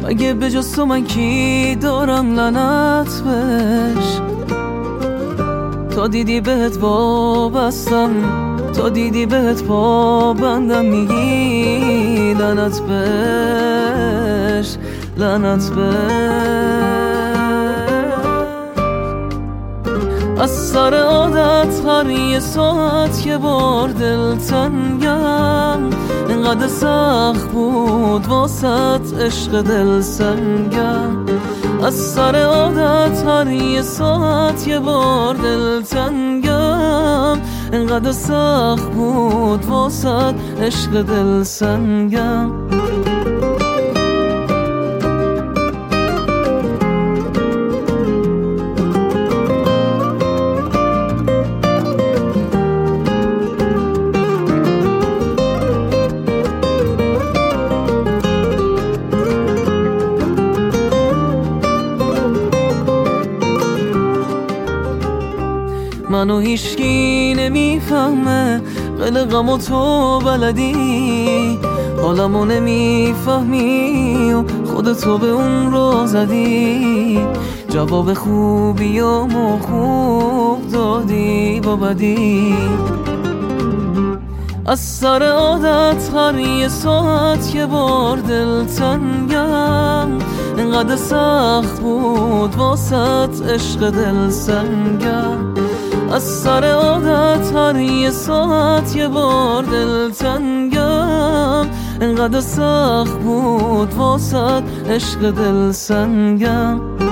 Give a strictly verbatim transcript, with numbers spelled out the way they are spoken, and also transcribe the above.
اگه به جز تو من کی دارم لعنت بهش. تا دیدی بهت وابستم، تا دیدی بهت پابندم، میگی لعنت بهش، لعنت بهش. از سر عادت هر یه ساعت یه بار دل تنگم، اینقدر سخت بود واسط عشق دل سنگم. از سر عادت هر یه ساعت یه بار دل تنگم، اینقدر سخت بود واسط عشق دل سنگم. منو هیچکی نمیفهمه، قلقم و تو بلدی، حالمو نمیفهمی و خودتو به اون رو زدی. جواب خوبی و مو خوب دادی با بدی. از سر عادت هر یه ساعت یه بار دل تنگم، اینقدر سخت بود واسط عشق دل سنگم. از سر عادت هر یه ساعت یه بار دل تنگم، اینقدر سخت بود واسط عشق دل سنگم.